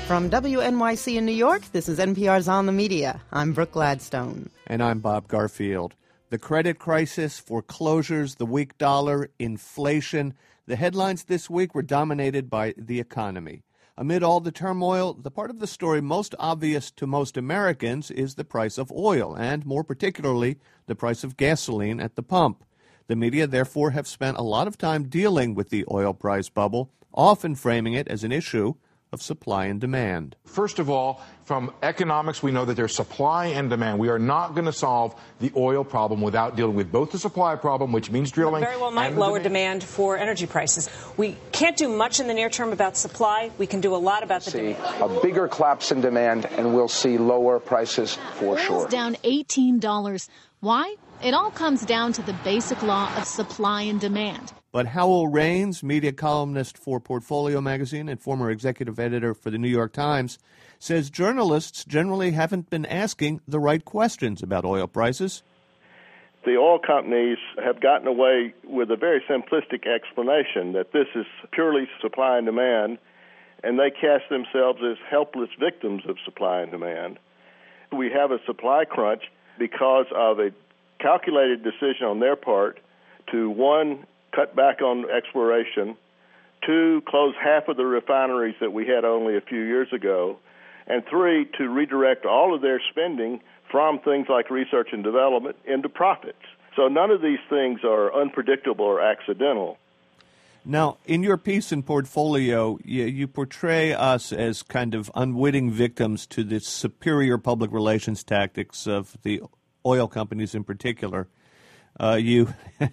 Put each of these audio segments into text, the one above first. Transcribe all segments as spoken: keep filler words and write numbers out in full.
From W N Y C in New York, this is N P R's On the Media. I'm Brooke Gladstone. And I'm Bob Garfield. The credit crisis, foreclosures, the weak dollar, inflation. The headlines this week were dominated by the economy. Amid all the turmoil, the part of the story most obvious to most Americans is the price of oil, and more particularly, the price of gasoline at the pump. The media, therefore, have spent a lot of time dealing with the oil price bubble, often framing it as an issue of supply and demand. First of all, from economics, we know that there's supply and demand. We are not going to solve the oil problem without dealing with both the supply problem, which means drilling, very well might and lower demand. demand for energy prices. We can't do much in the near term about supply. We can do a lot about the see demand. A bigger collapse in demand, and we'll see lower prices for Oil's sure. Down eighteen dollars. Why? It all comes down to the basic law of supply and demand. But Howell Raines, media columnist for Portfolio magazine and former executive editor for the New York Times, says journalists generally haven't been asking the right questions about oil prices. The oil companies have gotten away with a very simplistic explanation that this is purely supply and demand, and they cast themselves as helpless victims of supply and demand. We have a supply crunch because of a calculated decision on their part to, one, cut back on exploration, two, close half of the refineries that we had only a few years ago, and three, to redirect all of their spending from things like research and development into profits. So none of these things are unpredictable or accidental. Now, in your piece in Portfolio, you, you portray us as kind of unwitting victims to the superior public relations tactics of the oil companies in particular. Uh, you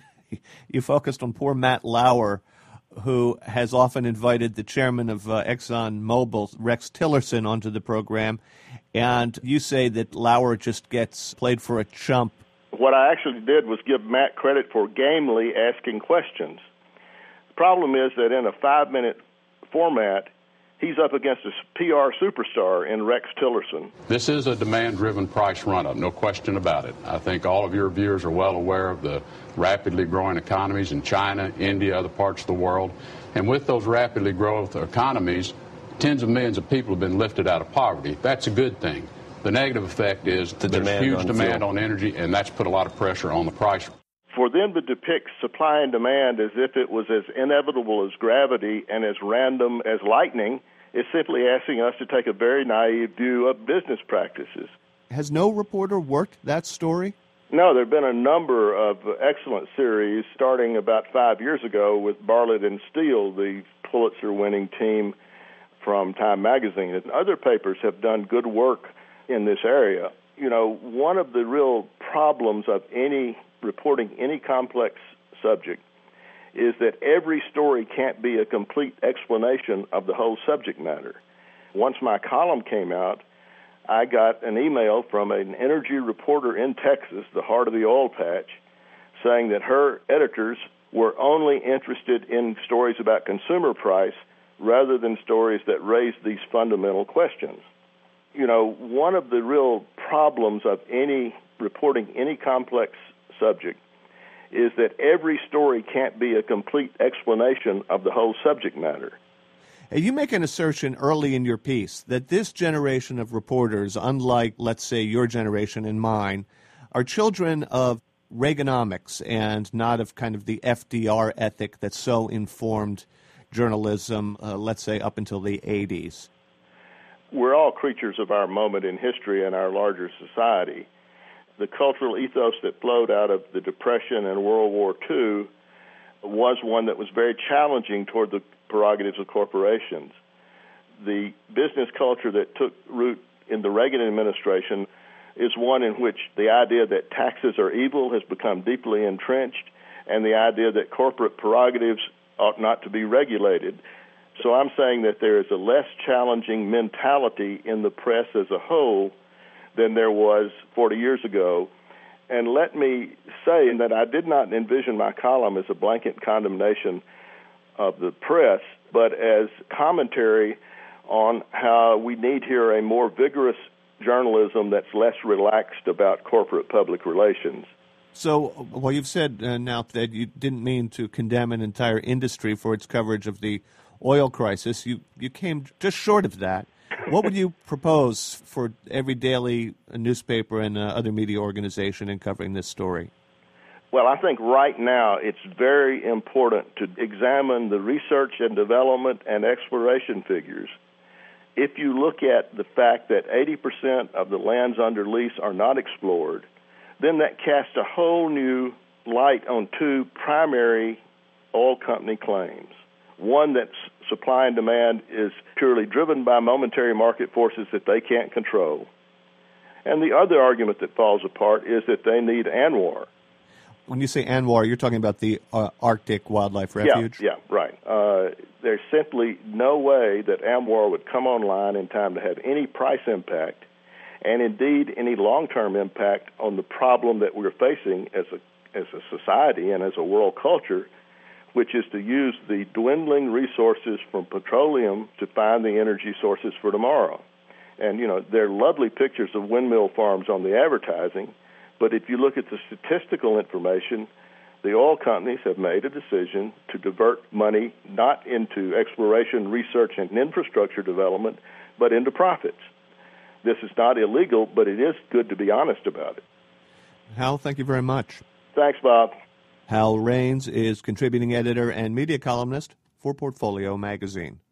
you focused on poor Matt Lauer, who has often invited the chairman of uh, ExxonMobil, Rex Tillerson, onto the program, and you say that Lauer just gets played for a chump. What I actually did was give Matt credit for gamely asking questions. The problem is that in a five-minute format, he's up against a P R superstar in Rex Tillerson. This is a demand-driven price run-up, no question about it. I think all of your viewers are well aware of the rapidly growing economies in China, India, other parts of the world. And with those rapidly growing economies, tens of millions of people have been lifted out of poverty. That's a good thing. The negative effect is the there's demand huge on demand fuel. on energy, and that's put a lot of pressure on the price. For them to depict supply and demand as if it was as inevitable as gravity and as random as lightning is simply asking us to take a very naive view of business practices. Has no reporter worked that story? No, there have been a number of excellent series starting about five years ago with Bartlett and Steele, the Pulitzer-winning team from Time magazine. And other papers have done good work in this area. You know, one of the real problems of any reporting any complex subject is that every story can't be a complete explanation of the whole subject matter. Once my column came out, I got an email from an energy reporter in Texas, the heart of the oil patch, saying that her editors were only interested in stories about consumer price rather than stories that raised these fundamental questions. You know, one of the real problems of any reporting any complex subject is that every story can't be a complete explanation of the whole subject matter. You make an assertion early in your piece that this generation of reporters, unlike, let's say, your generation and mine, are children of Reaganomics and not of kind of the F D R ethic that so informed journalism, uh, let's say, up until the eighties. We're all creatures of our moment in history and our larger society. The cultural ethos that flowed out of the Depression and World War Two was one that was very challenging toward the prerogatives of corporations. The business culture that took root in the Reagan administration is one in which the idea that taxes are evil has become deeply entrenched, and the idea that corporate prerogatives ought not to be regulated. So I'm saying that there is a less challenging mentality in the press as a whole than there was forty years ago. And let me say that I did not envision my column as a blanket condemnation of the press, but as commentary on how we need here a more vigorous journalism that's less relaxed about corporate public relations. So, well, you've said uh, now that you didn't mean to condemn an entire industry for its coverage of the oil crisis. You you came just short of that. What would you propose for every daily newspaper and uh, other media organization in covering this story? Well, I think right now it's very important to examine the research and development and exploration figures. If you look at the fact that eighty percent of the lands under lease are not explored, then that casts a whole new light on two primary oil company claims. One, that supply and demand is purely driven by momentary market forces that they can't control. And the other argument that falls apart is that they need ANWR. When you say ANWR, you're talking about the uh, Arctic Wildlife Refuge? Yeah, yeah, right. Uh, there's simply no way that ANWR would come online in time to have any price impact, and indeed any long-term impact on the problem that we're facing as a as a society and as a world culture, which is to use the dwindling resources from petroleum to find the energy sources for tomorrow. And, you know, there are lovely pictures of windmill farms on the advertising, but if you look at the statistical information, the oil companies have made a decision to divert money not into exploration, research, and infrastructure development, but into profits. This is not illegal, but it is good to be honest about it. Hal, thank you very much. Thanks, Bob. Hal Raines is contributing editor and media columnist for Portfolio magazine.